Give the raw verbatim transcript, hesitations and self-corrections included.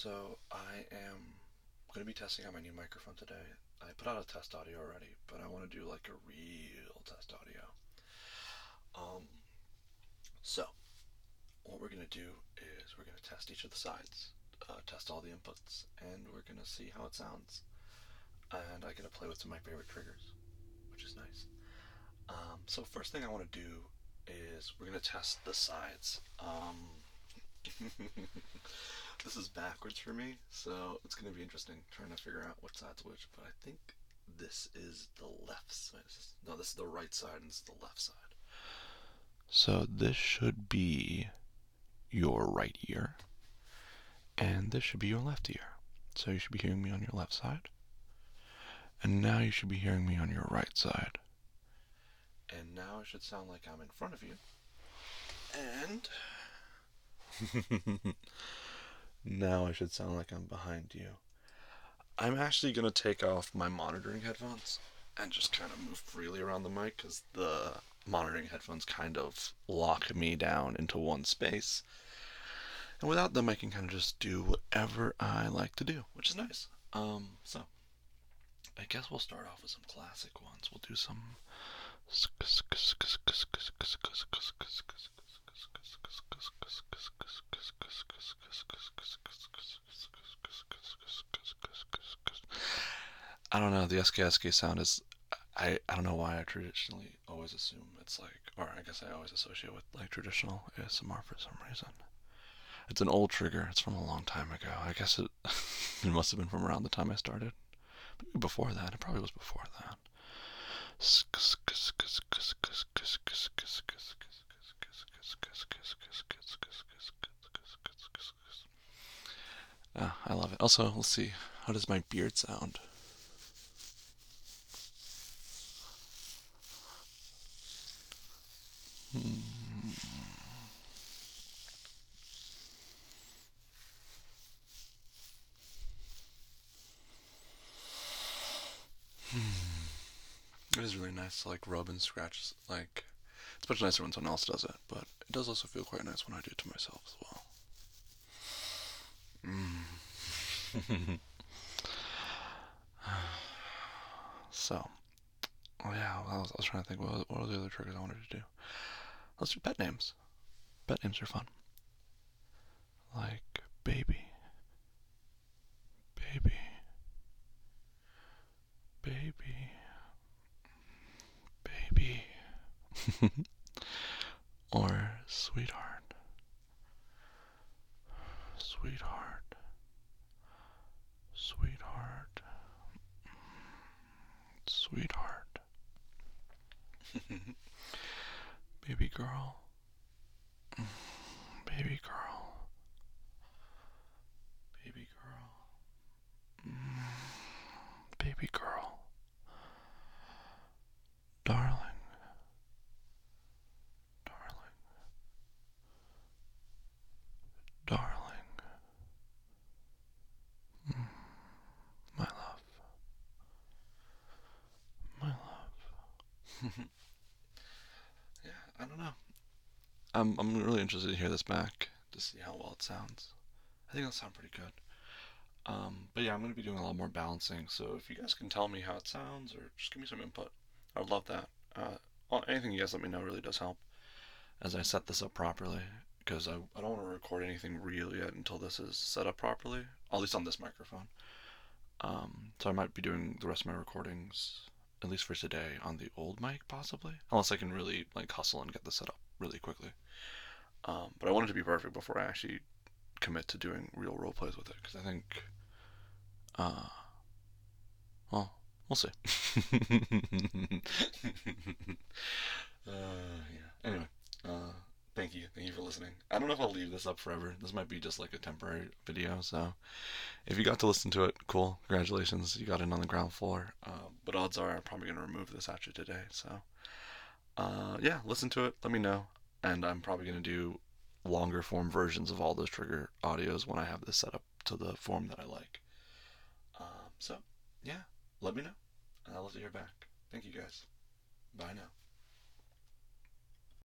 So I am going to be testing out my new microphone today. I put out a test audio already, but I want to do like a real test audio. Um, so what we're going to do is we're going to test each of the sides, uh, test all the inputs, and we're going to see how it sounds. And I get to play with some of my favorite triggers, which is nice. Um, so first thing I want to do is we're going to test the sides. Um, this is backwards for me, so it's going to be interesting trying to figure out what side's which, but I think this is the left side. No, this is the right side and this is the left side. So this should be your right ear, and this should be your left ear. So you should be hearing me on your left side, and now you should be hearing me on your right side. And now it should sound like I'm in front of you. And now I should sound like I'm behind you. I'm actually going to take off my monitoring headphones and just kind of move freely around the mic because the monitoring headphones kind of lock me down into one space. And without them, I can kind of just do whatever I like to do, which is nice. Um, so, I guess we'll start off with some classic ones. We'll do some. I don't know, the S K S K sound is, I, I don't know why I traditionally always assume it's like, or I guess I always associate with like traditional A S M R for some reason. It's an old trigger, it's from a long time ago. I guess it, it must have been from around the time I started. Maybe before that, it probably was before that. Ah, I love it. Also, let's see, how does my beard sound? Hmm. It is really nice to like rub and scratch. Like, it's much nicer when someone else does it, but it does also feel quite nice when I do it to myself as well. Mm. So, oh yeah, I was, I was trying to think what, what are the other triggers I wanted to do. Let's do pet names. Pet names are fun. Like baby, baby, baby, baby, or sweetheart, sweetheart, sweetheart, sweetheart, baby girl, baby girl, baby girl, baby girl, darling, darling, darling, my love, my love. Yeah, I don't know. I'm I'm really interested to hear this back to see how well it sounds. I think it'll sound pretty good. Um, but yeah, I'm gonna be doing a lot more balancing. So if you guys can tell me how it sounds, or just give me some input, I would love that. Uh, well, anything you guys let me know really does help as I set this up properly. Because I, I don't want to record anything real yet until this is set up properly, at least on this microphone. Um, so I might be doing the rest of my recordings, at least for today, on the old mic possibly, unless I can really like hustle and get this set up really quickly. Um, but I want it to be perfect before I actually commit to doing real role plays with it because I think, uh, well, we'll see. uh, yeah. Anyway, uh, thank you, thank you for listening. I don't know if I'll leave this up forever. This might be just like a temporary video. So if you got to listen to it, cool. Congratulations, you got in on the ground floor. Uh, but odds are I'm probably gonna remove this after today. So, uh, yeah, listen to it. Let me know, and I'm probably gonna do longer form versions of all those trigger audios when I have this set up to the form that I like. Um, so, yeah, let me know. I'd love to hear back. Thank you guys. Bye now.